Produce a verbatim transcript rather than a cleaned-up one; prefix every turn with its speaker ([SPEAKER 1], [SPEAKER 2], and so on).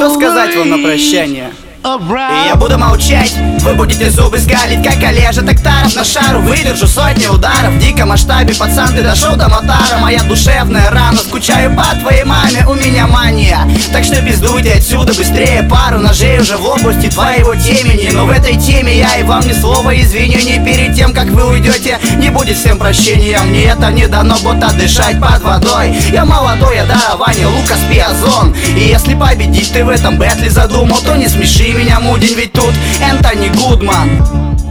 [SPEAKER 1] Что сказать вам на прощание? И я буду молчать, вы будете зубы скалить, как Олежа Токтаров на шару. Выдержу сотни ударов в диком масштабе, пацан, ты дошел до мотара. Моя душевная рана, скучаю по твоей маме, у меня мания. Так что пиздуйте отсюда быстрее, пару ножей уже в области твоего темени. Но в этой теме я и вам ни слова извинений. Перед тем, как вы уйдете, не будет всем прощения. Мне это не дано, будто дышать под водой. Я молодой, я дарование, Лукас Пиазон. И если победить ты в этом бэтле задумал, то не смеши меня, мудень, ведь тут Энтони Гудман.